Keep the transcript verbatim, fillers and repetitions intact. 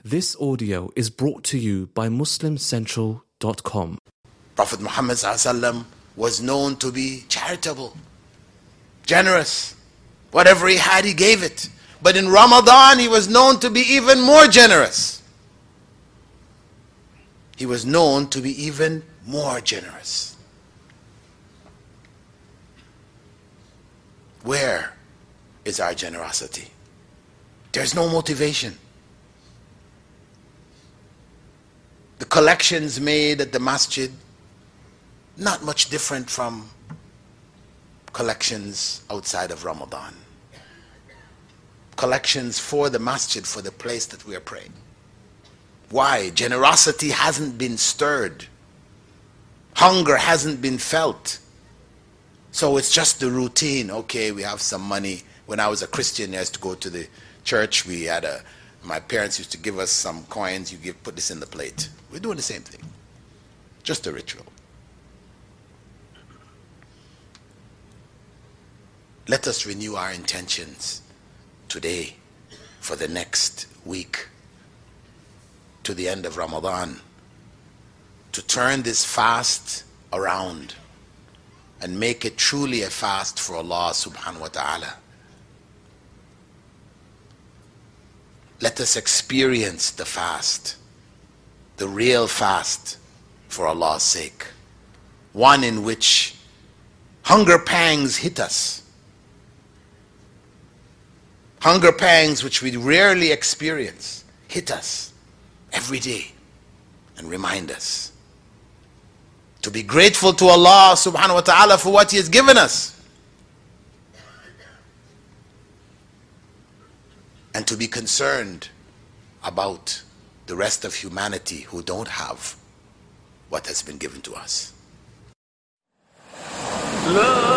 This audio is brought to you by Muslim Central dot com. Prophet Muhammad ﷺ was known to be charitable, generous. Whatever he had, he gave it. But in Ramadan, he was known to be even more generous. He was known to be even more generous. Where is our generosity? There's no motivation. The collections made at the masjid, not much different from collections outside of Ramadan. Collections for the masjid, for the place that we are praying. Why? Generosity hasn't been stirred. Hunger hasn't been felt. So it's just the routine. Okay, we have some money. When I was a Christian, I used to go to the church. We had a, my parents used to give us some coins. You give, put this in the plate. We're doing the same thing. Just a ritual. Let us renew our intentions today for the next week to the end of Ramadan, to turn this fast around and make it truly a fast for Allah subhanahu wa ta'ala. Let us experience the fast, the real fast for Allah's sake. One in which hunger pangs hit us. Hunger pangs which we rarely experience hit us every day and remind us to be grateful to Allah subhanahu wa ta'ala for what He has given us, and to be concerned about the rest of humanity who don't have what has been given to us. Love.